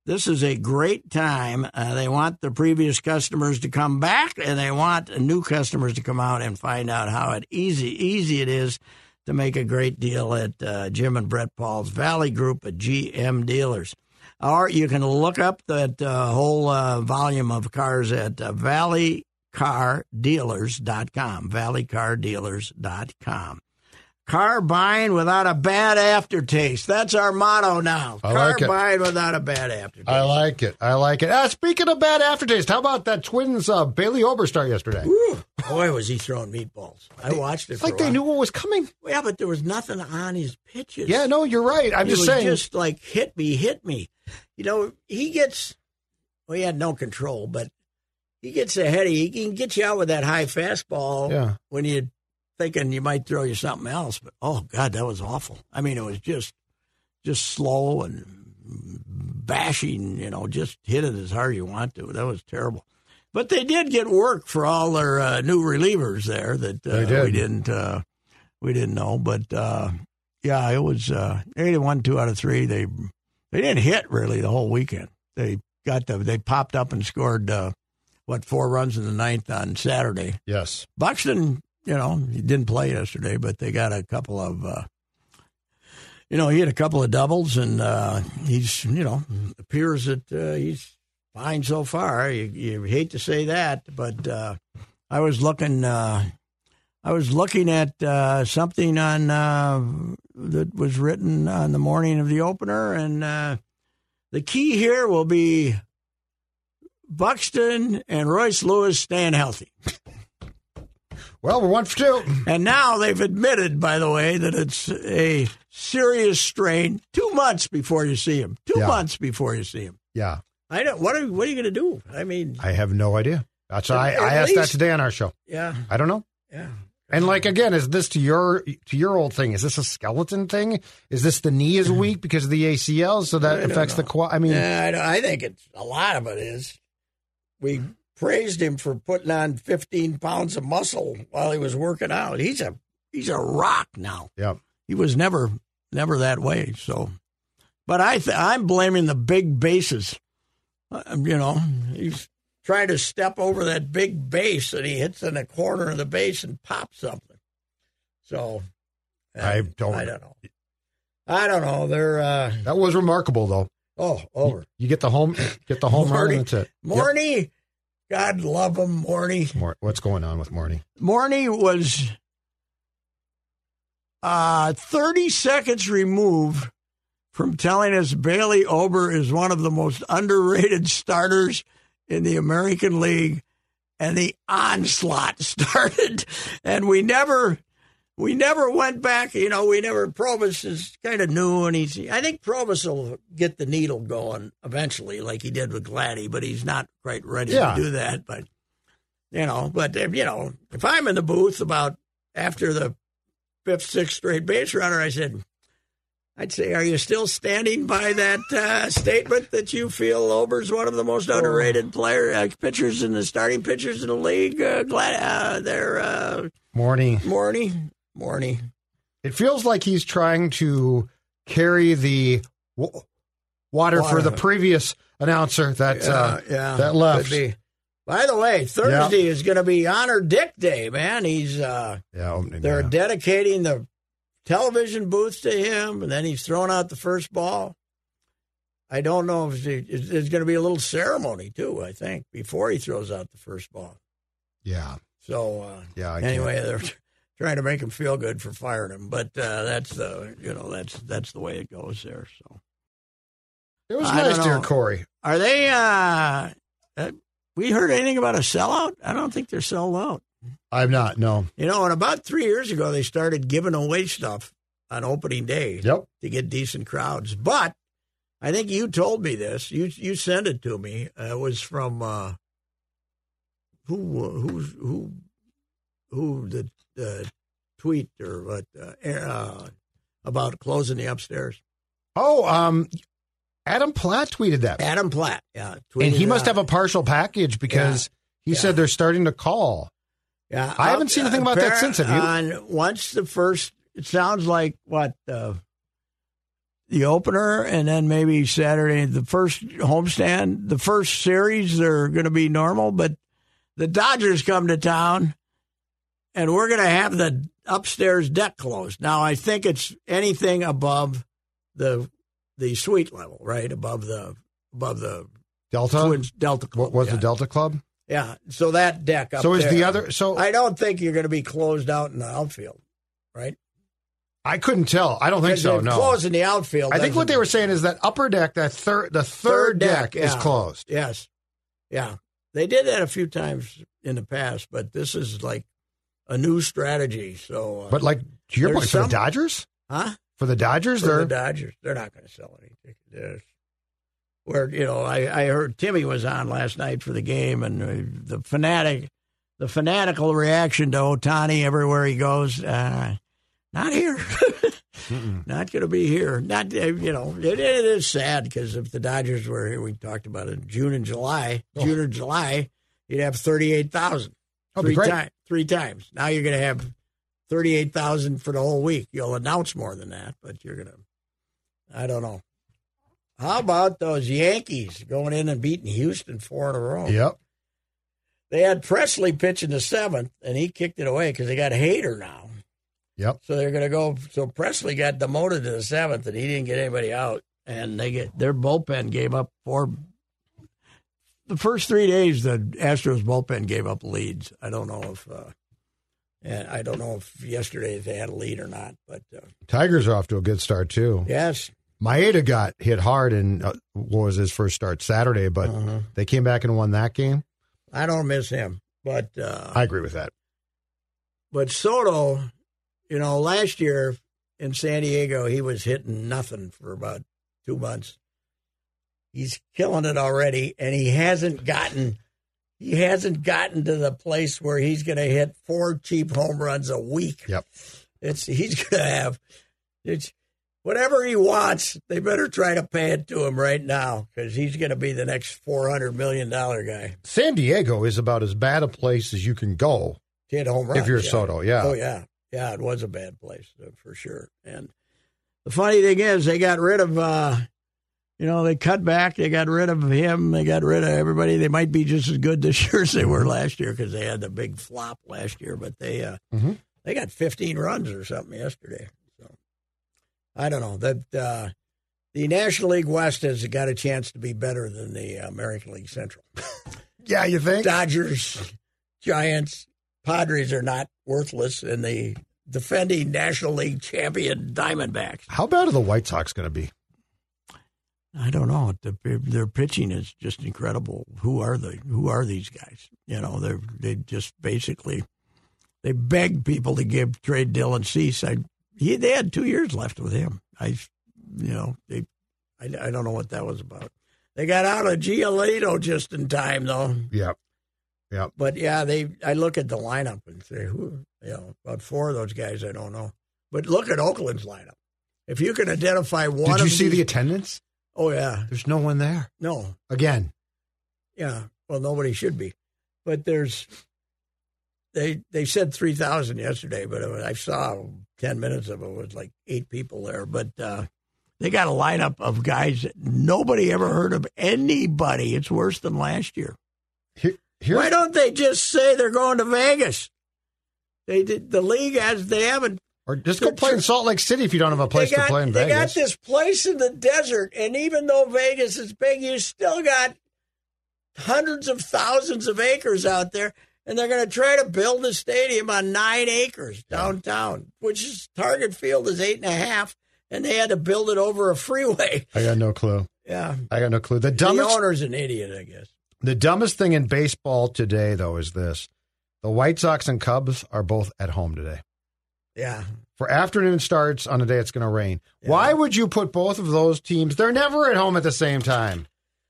This is a great time. Uh, they want the previous customers to come back, and they want new customers to come out and find out how it easy easy it is to make a great deal at uh, Jim and Brett Paul's Valley Group at G M Dealers. Or you can look up that uh, whole uh, volume of cars at uh, valley car dealers dot com, valley car dealers dot com. Car buying without a bad aftertaste. That's our motto now. I Car like it. buying without a bad aftertaste. I like it. I like it. Uh, speaking of bad aftertaste, how about that Twins uh, Bailey Ober start yesterday? Ooh, boy, was he throwing meatballs. I watched it It's for like a they while. knew what was coming. Yeah, but there was nothing on his pitches. Yeah, no, you're right. I'm He just was saying. just like, hit me, hit me. You know, he gets, well, he had no control, but he gets ahead of you. He can get you out with that high fastball Yeah. when you're thinking you might throw you something else. But, oh, God, that was awful. I mean, it was just just slow and bashing, you know, just hit it as hard as you want to. That was terrible. But they did get work for all their uh, new relievers there that uh, They did. we didn't uh, we didn't know. But, uh, yeah, it was uh, they won two out of three. They they didn't hit, really, the whole weekend. They got the, they popped up and scored, uh, what, four runs in the ninth on Saturday. Yes. Buxton, you know, he didn't play yesterday, but they got a couple of, uh, you know, he had a couple of doubles, and uh, he's, you know, appears that uh, he's fine so far. You, you hate to say that, but uh, I was looking, uh, I was looking at uh, something on uh, that was written on the morning of the opener, and uh, the key here will be Buxton and Royce Lewis staying healthy. Well, we're one for two. And now they've admitted, by the way, that it's a serious strain. Two months before you see him. Two Yeah. months before you see him. Yeah. I don't. What are What are you going to do? I mean, I have no idea. That's At- I, at I asked that least- today on our show. yeah, I don't know. yeah. And like again, is this to your to your old thing? Is this a skeleton thing? Is this the knee is weak because of the A C L, so that I don't affects the know. quad? I mean, Yeah, I, don't- I think it's a lot of it is. We praised him for putting on fifteen pounds of muscle while he was working out. He's a he's a rock now. yeah, He was never never that way. So, but I th- I'm blaming the big bases. Uh, you know, he's trying to step over that big base, and he hits in the corner of the base and pops something. So, uh, I don't- I don't know. I don't know. They're uh, that was remarkable though. oh over. You get the home, get the home run, Morty, and that's it. Yep. Morny, God love him, Morny. Mor- What's going on with Morty? Morny was uh, thirty seconds removed from telling us Bailey Ober is one of the most underrated starters in the American League, and the onslaught started, and we never, we never went back. You know, we never. Provis is kind of new, and he's. I think Provis will get the needle going eventually, like he did with Gladdy, but he's not quite ready Yeah. to do that. But you know, but if, you know, if I'm in the booth about after the fifth, sixth straight base runner, I said, I'd say, are you still standing by that uh, statement that you feel Ober's one of the most underrated player uh, pitchers in the starting pitchers in the league? Uh, glad uh, they're uh, Morty. Morny, Morny. It feels like he's trying to carry the w- water, for Water. the previous announcer that uh, yeah, that left. could be. By the way, Thursday is going to be Honor Dick Day, man. He's uh, Yeah, opening they're yeah. dedicating the television booths to him, and then he's throwing out the first ball. I don't know if he, there's going to be a little ceremony too. I think before he throws out the first ball. yeah, So uh, yeah. I anyway, can't- they're trying to make him feel good for firing him, but uh, that's the you know that's that's the way it goes there. So it was I nice don't to hear know. Corey. are they? Uh, uh, we heard anything about a sellout? I don't think they're sold out. I'm not. No. You know, and about three years ago, they started giving away stuff on opening day Yep. to get decent crowds. But I think you told me this. You you sent it to me. Uh, it was from uh, who who who who the uh, tweet or what uh, uh, about closing the upstairs. Oh, um, Adam Platt tweeted that, Adam Platt, yeah, and he tweeted must out. have a partial package because he Yeah. said they're starting to call. Yeah, I haven't seen anything about that since, have you? On once the first, it sounds like what uh, the opener, and then maybe Saturday, the first homestand, the first series, they're going to be normal. But the Dodgers come to town, and we're going to have the upstairs deck closed. Now, I think it's anything above the the suite level, right? Above the above the Delta Twins Delta Club. What was yeah. the Delta Club? Yeah. So that deck up So is there, the other? So I don't think you're going to be closed out in the outfield, right? I couldn't tell. I don't think so. No, closed in the outfield. I think what they were saying is that upper deck, that third, the third, Third deck, deck, is yeah. closed. Yes. Yeah. They did that a few times in the past, but this is like a new strategy. So, uh, But like to your there's point, for the some- Dodgers, huh? for the Dodgers, For they're the Dodgers, they're not going to sell any tickets. There's- Where you know, I, I heard Timmy was on last night for the game, and uh, the fanatic, the fanatical reaction to Ohtani everywhere he goes. Uh, not here, not going to be here. Not uh, you know, it, it is sad because if the Dodgers were here, we talked about it in June and July, Oh. June or July, you'd have thirty-eight thousand. Oh, be Three great. times, three times. Now you're going to have thirty-eight thousand for the whole week. You'll announce more than that, but you're going to. I don't know. How about those Yankees going in and beating Houston four in a row? Yep. They had Presley pitch in the seventh, and he kicked it away because they got Hader now. Yep. So they're going to go. So Presley got demoted to the seventh, and he didn't get anybody out. And they get their bullpen gave up four. The first three days, the Astros bullpen gave up leads. I don't know if, uh, and I don't know if yesterday they had a lead or not. But uh, Tigers are off to a good start too. yes, Maeda got hit hard in uh, what was his first start Saturday, but uh-huh. they came back and won that game. I don't miss him. But uh, I agree with that. But Soto, you know, last year in San Diego, he was hitting nothing for about two months. He's killing it already, and he hasn't gotten he hasn't gotten to the place where he's going to hit four cheap home runs a week. Yep. It's he's going to have it's whatever he wants. They better try to pay it to him right now because he's going to be the next four hundred million dollar guy. San Diego is about as bad a place as you can go To hit home runs, if you're yeah. Soto. Yeah. Oh, yeah. Yeah, it was a bad place uh, for sure. And the funny thing is, they got rid of, uh, you know, they cut back. They got rid of him. They got rid of everybody. They might be just as good this year as they were last year because they had the big flop last year. But they uh, Mm-hmm. they got fifteen runs or something yesterday. So I don't know. That uh, the National League West has got a chance to be better than the American League Central. Yeah, you think? Dodgers, Giants, Padres are not worthless, and the defending National League champion Diamondbacks. How bad are the White Sox going to be? I don't know. The, their pitching is just incredible. Who are they? Who are these guys? You know, they they just basically they begged people to give trade Dylan Cease. I he they had two years left with him. I you know they I, I don't know what that was about. They got out of Giolito just in time though. Yep. Yep. But yeah, they. I look at the lineup and say, who, you know, about four of those guys I don't know. But look at Oakland's lineup. If you can identify one, Did you of see these, the attendance? Oh yeah, There's no one there. no, Again. yeah. Well, nobody should be, but there's. They they said three thousand yesterday, but it was, I saw ten minutes of it. It was like eight people there, but uh, they got a lineup of guys that nobody ever heard of anybody. It's worse than last year. Here, here's, Why don't they just say they're going to Vegas? They did, the league has they haven't. or just go play in Salt Lake City if you don't have a place they got, to play in they Vegas. got this place in the desert, and even though Vegas is big, you still got hundreds of thousands of acres out there, and they're going to try to build a stadium on nine acres downtown, which is Target Field is eight and a half, and they had to build it over a freeway. I got no clue. Yeah, I got no clue. The the dumbest owner's an idiot, I guess. The dumbest thing in baseball today, though, is this. The White Sox and Cubs are both at home today. Yeah. For afternoon starts on a day it's going to rain. Yeah. Why would you put both of those teams? They're never at home at the same time.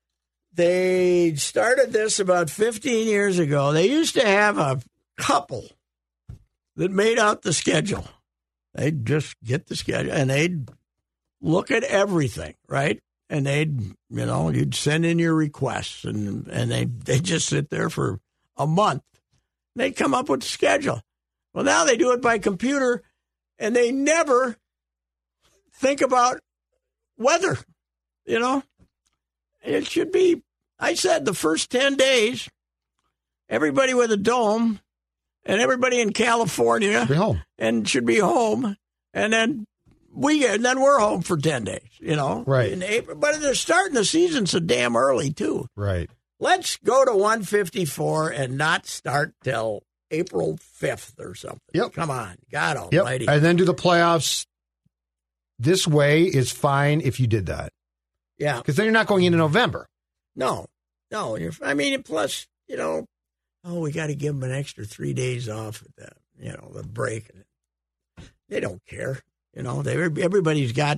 They started this about fifteen years ago. They used to have a couple that made out the schedule. They'd just get the schedule, and they'd look at everything, right? And they'd, you know, you'd send in your requests, and, and they'd, they'd just sit there for a month. They'd come up with the schedule. Well, now they do it by computer, and they never think about weather, you know. It should be, I said the first ten days, everybody with a dome and everybody in California Should be home. and should be home. And then we and then we're home for ten days, you know. Right. In April, but they're starting the season so damn early, too. Right. Let's go to one fifty-four and not start till April fifth or something. Yep. Come on. God Yep. almighty. And then do the playoffs this way is fine if you did that. Yeah. Because then you're not going into November. No. No. You're, I mean, plus, you know, oh, we got to give them an extra three days off at the, you know, the break. They don't care. You know, they everybody's got,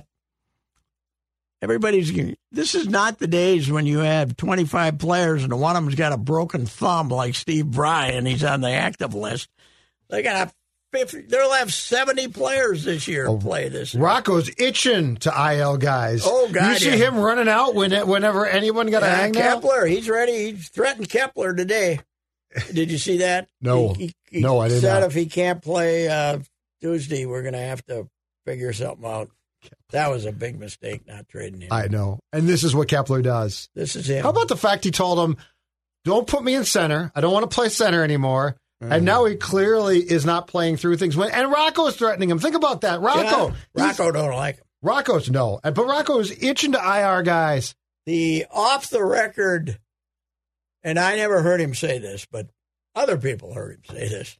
everybody's, this is not the days when you have twenty-five players and one of them's got a broken thumb like Steve Bryan. He's on the active list. They got fifty, they'll have seventy players this year Oh, play this year. Rocco's itching to I L guys. Oh, God, You see yeah. him running out when it, whenever anyone got a Yeah, hang now? Kepler, he's ready. He's threatened Kepler today. Did you see that? No. He, he, he No, I did said not. if he can't play uh, Tuesday, we're going to have to figure something out. That was a big mistake not trading him. I know. And this is what Kepler does. This is him. How about the fact he told him, don't put me in center. I don't want to play center anymore. Mm-hmm. And now he clearly is not playing through things. When, and Rocco is threatening him. Think about that. Rocco. Yeah, Rocco don't like him. Rocco's no. But Rocco is itching to I R guys. The off the record, and I never heard him say this, but other people heard him say this.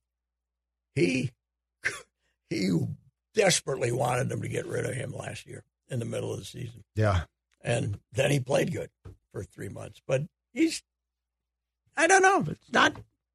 He he desperately wanted them to get rid of him last year in the middle of the season. Yeah. And then he played good for three months. But he's, I don't know. It's not,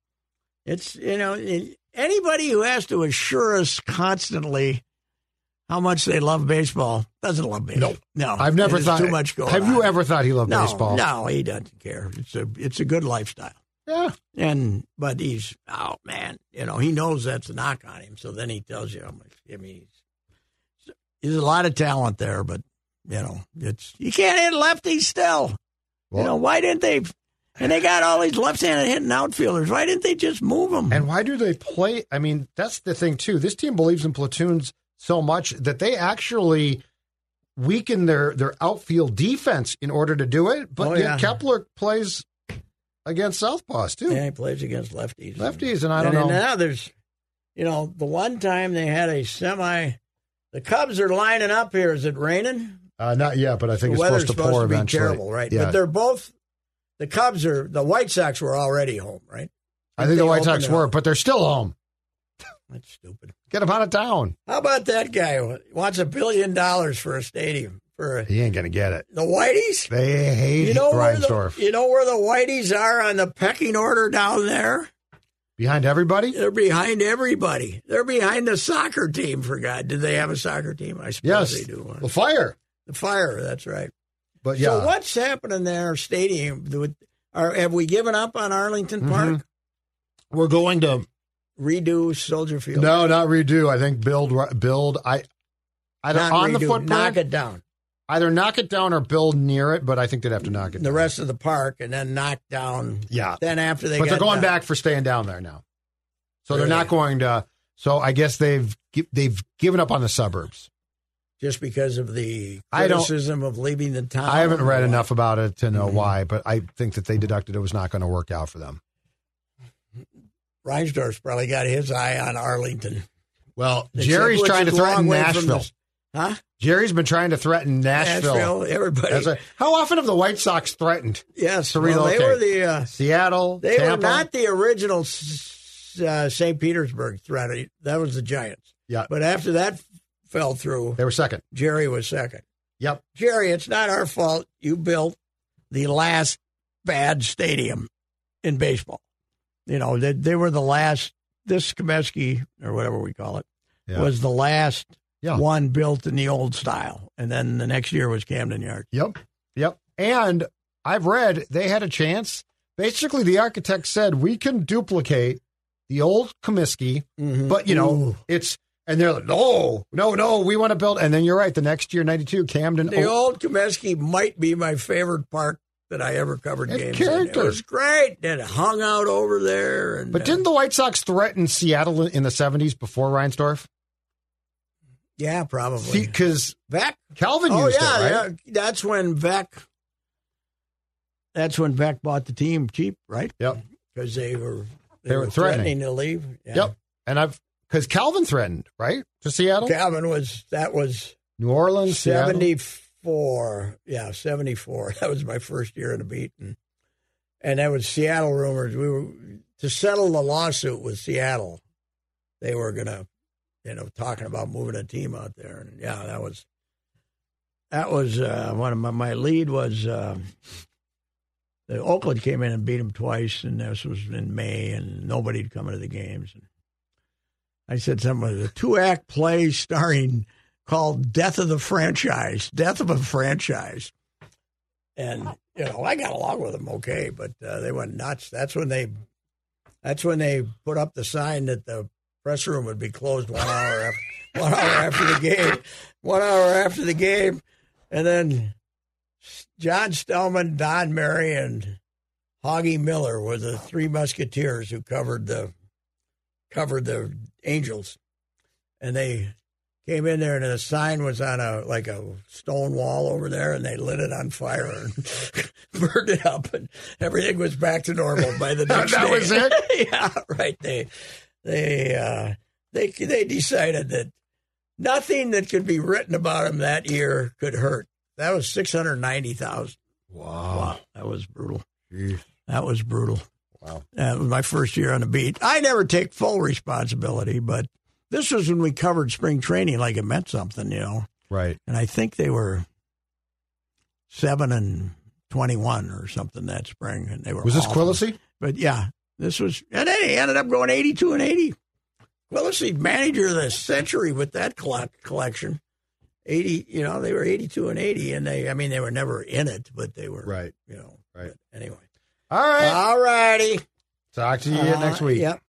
it's, you know, anybody who has to assure us constantly how much they love baseball doesn't love baseball. No. I've never There's thought. too much going Have on. you ever thought he loved no, baseball? No, he doesn't care. It's a, it's a good lifestyle. Yeah. And, but he's, oh man, you know, he knows that's a knock on him. So then he tells you how much, I mean, he's, there's a lot of talent there, but, you know, it's, you can't hit lefties still. Well, you know, why didn't they, and they got all these left-handed hitting outfielders. Why didn't they just move them? And why do they play? I mean, that's the thing, too. This team believes in platoons so much that they actually weaken their, their outfield defense in order to do it. But Oh, yet yeah. Kepler plays against southpaws, too. Yeah, he plays against lefties. Lefties, and I don't and, know. And now there's, you know, the one time they had a semi, the Cubs are lining up here. Is it raining? Uh, not yet, but I think The it's weather's supposed to pour be eventually. terrible, right? Yeah. But they're both, the Cubs are, the White Sox were already home, right? I think the They White Sox opened it were, up. but they're still home. That's stupid. Get them out of town. How about that guy who wants a billion dollars for a stadium? For a, He ain't going to get it. the Whiteys? They hate You know, where the, Reinsdorf. you know where the Whiteys are on the pecking order down there? Behind everybody? They're behind everybody. They're behind the soccer team, for God. Did they have a soccer team? I suppose Yes. they do. The Fire. The Fire, that's right. But yeah. So what's happening there, stadium? Do- Are, have we given up on Arlington Park? Mm-hmm. We're going to Redo Soldier Field? no, not redo. I think build build. I either Not on redo, the footprint, knock it down. either knock it down or build near it. But I think they'd have to knock it. The down. rest of the park, and then knock down. yeah. Then after they But got they're going done. back for staying down there now. So Really? they're not going to. So I guess they've gi- they've given up on the suburbs. just because of the I don't- criticism of leaving the town. I haven't read or enough about it to know Mhm. why, but I think that they deducted it was not going to work out for them. Reinsdorf's probably got his eye on Arlington. Well, Except Jerry's which trying to is a long threaten way from Nashville. the- Huh? Jerry's been trying to threaten Nashville. Nashville, everybody. As a- how often have the White Sox threatened yes, to well, they relocate? were the uh, Seattle, they Tampa? were not the original s- uh, Saint Petersburg threat. That was the Giants. Yeah. But after that f- fell through, They were second. Jerry was second. Yep. Jerry, it's not our fault. You built the last bad stadium in baseball. You know, they, they were the last. This Comiskey, or whatever we call it, Yeah. was the last Yeah. one built in the old style. And then the next year was Camden Yards. Yep. Yep. And I've read they had a chance. Basically, the architect said we can duplicate the old Comiskey, Mm-hmm. but you know, Ooh. it's and they're like, no, no, no, we want to build. And then you're right. The next year, ninety-two, Camden. The oh, old Comiskey might be my favorite park that I ever covered It's games in. character. It was great. It hung out over there. And, but uh, didn't the White Sox threaten Seattle in the seventies before Reinsdorf? Yeah, probably. Because Beck? Calvin Oh, used yeah, it, right? yeah. That's when Beck, that's when Beck bought the team cheap, right? Yep. Because they were, they, They were were threatening. threatening to leave. Yeah. Yep. And I've, because Calvin threatened, right? To Seattle? Calvin was, that was New Orleans, Seattle? seventy-four. Yeah, seventy-four. That was my first year in the beat. And, and that was Seattle rumors. We were, to settle the lawsuit with Seattle, they were going to, you know, talking about moving a team out there. And yeah, that was, that was uh, one of my, my lead was, uh, the Oakland came in and beat them twice, and this was in May, and nobody'd come into the games. And I said something, it was a two-act play starring called Death of the Franchise, Death of a Franchise. And, you know, I got along with them okay, but uh, they went nuts. That's when they that's when they put up the sign that the press room would be closed one hour after, one hour after the game. One hour after the game. And then John Stellman, Don Murray, and Hoggy Miller were the three musketeers who covered the covered the Angels. And they came in there, and the sign was on a like a stone wall over there, and they lit it on fire and burned it up, and everything was back to normal by the next that day. was it? Yeah, right. They they uh, they they decided that nothing that could be written about him that year could hurt. That was six hundred ninety thousand. Wow. Wow, that was brutal. Jeez. That was brutal. Wow. That was my first year on the beat. I never take full responsibility, but this was when we covered spring training like it meant something, you know. Right. And I think they were seven and twenty-one or something that spring, and they were. Was this awful. Quillisi? But yeah, this was, and they ended up going eighty-two and eighty. Quillisi, manager of the century with that collect, collection. eighty, you know, they were eighty-two and eighty, and they, I mean, they were never in it, but they were, Right. you know. Right. Anyway. All right. All righty. Talk to you Uh, next week. Yep.